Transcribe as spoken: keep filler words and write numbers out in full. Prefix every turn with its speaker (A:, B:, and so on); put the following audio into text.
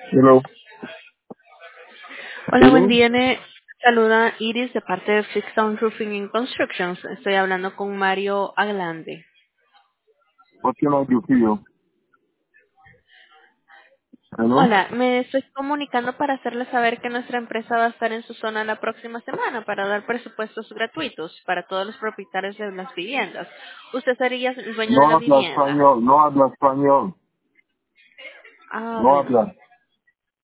A: Hello.
B: Hola, buen
A: Hello.
B: día. Me saluda Iris de parte de Fixdown Roofing and Constructions. Estoy hablando con Mario Aglande.
A: What can I do for you? Hello.
B: Hola, me estoy comunicando para hacerle saber que nuestra empresa va a estar en su zona la próxima semana para dar presupuestos gratuitos para todos los propietarios de las viviendas. Usted sería el dueño de
A: No
B: la
A: habla
B: vivienda.
A: español. No habla español.
B: Ah,
A: No
B: bueno.
A: habla.